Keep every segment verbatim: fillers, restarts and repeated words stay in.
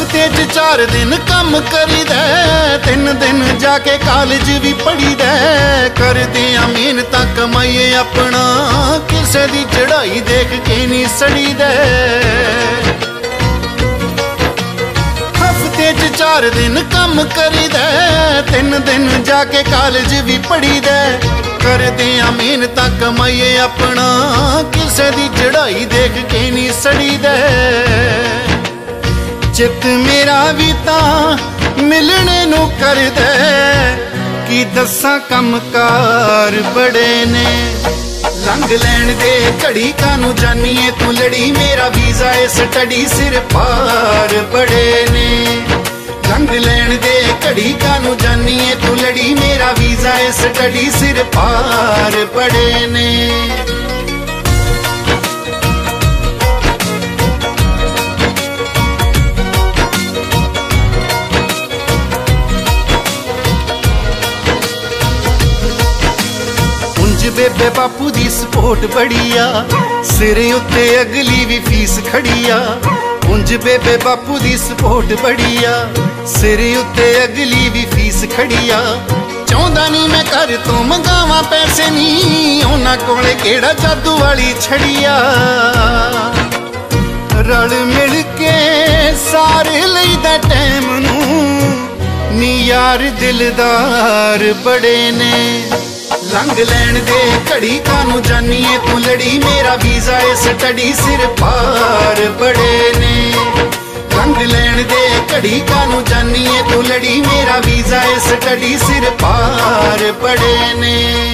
हफ्ते च चार दिन कम करीदा, तीन दिन जाके कॉलेज भी पढ़ीदा। करदे आ मेहनत कमाइए अपना, किसे दी चढ़ाई देख के नहीं सड़ीदा। हफ्ते च चार दिन कम करीदा, तीन दिन जाके कॉलेज भी पढ़ीदा। करदे आ मेहनत कमाइए अपना, किसे दी चढ़ाई देख के नहीं सड़ीदा। चित मेरा भी तां मिलने नू करदा, की दस्सां कमकार बड़े ने। लंघ लैण दे घड़ी कानू जानिए तू लड़ी, मेरा वीजा ए स्टडी सिर पार बड़े ने। लंघ लैण दे घड़ी कानू जानिए तू लड़ी, मेरा वीजा ए स्टडी सिर पार बड़े ने। बेबे बापू दी सपोर्ट बड़िया, सिरे उत्ते अगली भी फीस खड़िया। उंज बेबे बापू दी सपोर्ट बड़िया, सिरे उत्ते अगली भी फीस खड़िया। चाहुंदा नहीं मैं घर तो मंगावा पैसे नी, उन्हां कोले केड़ा जादू वाली छड़िया। रल मिल के सारे लईदा टैम नू, नी यार दिलदार बड़े ने। लंघ लैण दे घड़ी कानू जानिए तू लड़ी, मेरा वीजा ए स्टडी सिर पार बड़े ने। लंघ लैण दे घड़ी कानू जानिए तू लड़ी, मेरा वीजा ए स्टडी सिर पार बड़े ने।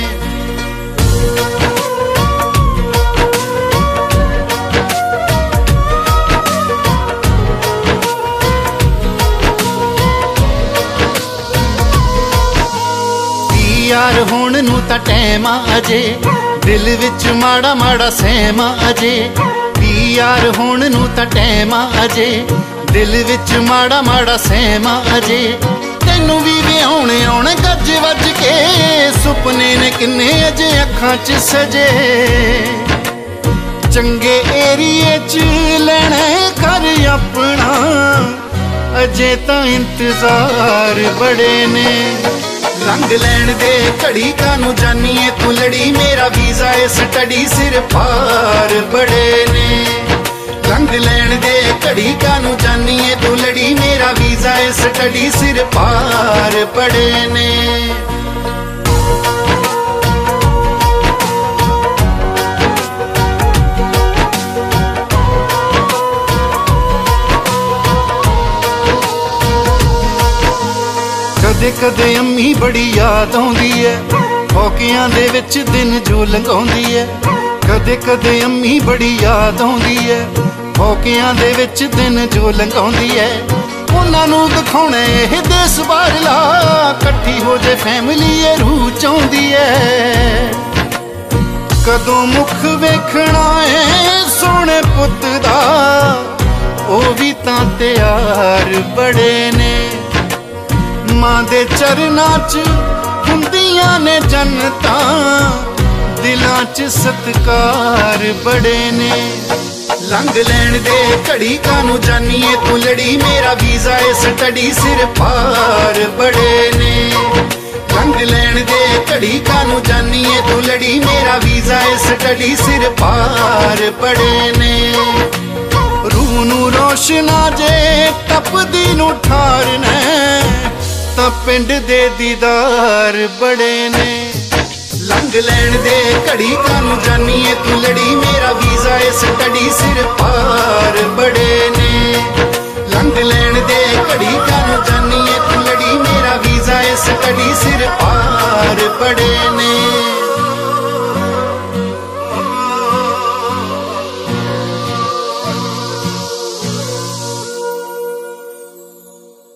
यार होण नू तां टैम अजे, दिल विच माड़ा माड़ा सहम अजे। यार होण नू तां टैम अजे, दिल विच माड़ा माड़ा सहम अजे। तैनू भी विआउणे आउण गज वज के, सुपने ने किन्ने अजे अखां च सजे। चंगे एरिए च लैणा घर अपना, अजे तां इंतजार बड़े ने। लंघ लैण दे घड़ी कानू जानिए तू लड़ी, मेरा वीजा ए स्टडी सिर पार बड़े ने। लंघ लैण दे घड़ी कानू जानिए तू लड़ी, मेरा वीजा ए स्टडी सिर पार बड़े ने। कदे कदे अम्मी बड़ी याद आउंदी है, फौकियां दे विच दिन जो लंघाउंदी है। कदे कदे अम्मी बड़ी याद आउंदी है, फौकियां दे विच दिन जो लंघाउंदी है। उन्हां नूं दिखाउणे इह देस बारला, कट्ठी हो जे फैमिली ए रूह चाहुंदी है। कदों मुख वेखणा है सोहणे पुत्त दा, ओ भी तां त्यार बड़े ने। मां दे चरनां च हुंदियां ने जन्नतां, दिलां च सत्कार बड़े ने। लंघ लैण दे घड़ी कानू जानिए तू लड़ी, मेरा वीजा ए स्टडी सिर पार बड़े ने। लंघ लैण दे घड़ी कानू जानिए तू लड़ी, मेरा वीजा ए स्टडी सिर पार बड़े ने। रूह नू रोशना जे तपदी नू ठारना, तां पिंड दे दीदार बड़े ने। लंघ लैण दे घड़ी कानू जानिए तू लड़ी, मेरा वीजा ए स्टडी सिर पार बड़े ने। लंघ लैण दे घड़ी कानू जानिए